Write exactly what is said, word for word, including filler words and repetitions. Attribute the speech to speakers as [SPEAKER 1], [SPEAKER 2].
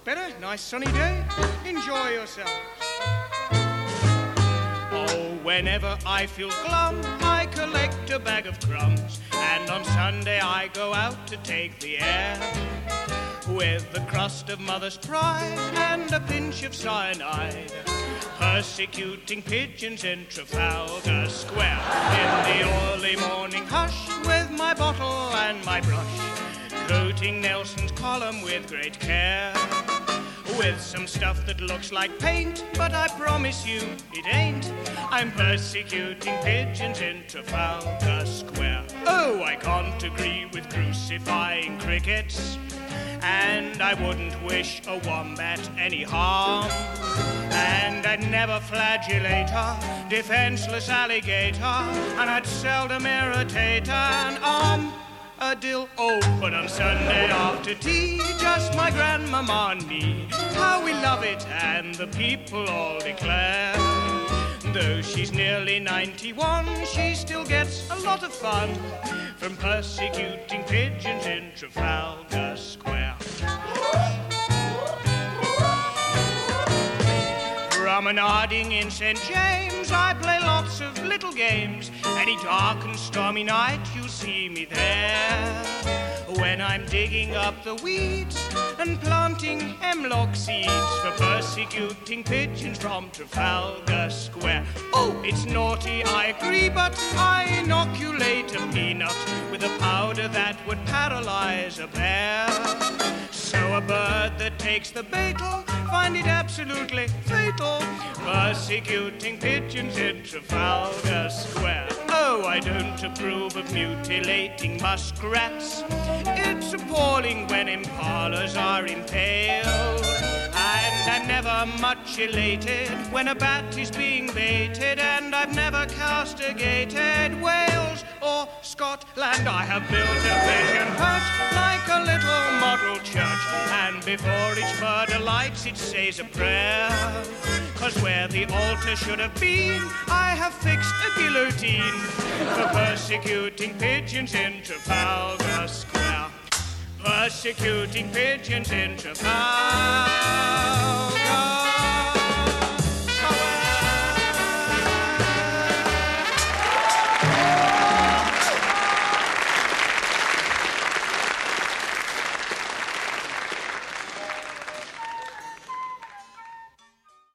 [SPEAKER 1] better. Nice sunny day. Enjoy yourselves. Oh, whenever I feel glum, I collect a bag of crumbs, and on Sunday I go out to take the air, with the crust of mother's pride and a pinch of cyanide, persecuting pigeons in Trafalgar Square. In the early morning hush, with my bottle and my brush, coating Nelson's column with great care, with some stuff that looks like paint, but I promise you it ain't. I'm persecuting pigeons in Trafalgar Square. Oh, I can't agree with crucifying crickets, and I wouldn't wish a wombat any harm, and I'd never flagellate a defenseless alligator, and I'd seldom irritate an arm. A dill, oh, but on Sunday after tea, just my grandmama and me, how we love it, and the people all declare. Though she's nearly ninety-one, she still gets a lot of fun from persecuting pigeons in Trafalgar Square. Promenading in Saint James, I play lots of little games. Any dark and stormy night, you'll see me there, when I'm digging up the weeds and planting hemlock seeds for persecuting pigeons from Trafalgar Square. Oh, it's naughty, I agree, but I inoculate a peanut with a powder that would paralyze a bear. So a bird that takes the beetle find it absolutely fatal, persecuting pigeons in Trafalgar Square. Oh, I don't approve of mutilating muskrats. It's appalling when impalas are impaled, and I'm never much elated when a bat is being baited, and I've never castigated Wales or Scotland. I have built a pigeon hut like a little model church, and before each bird alights it says a prayer, 'cause where the altar should have been I have fixed a guillotine for persecuting pigeons in Trafalgar Square. Persecuting pigeons in Trafalgar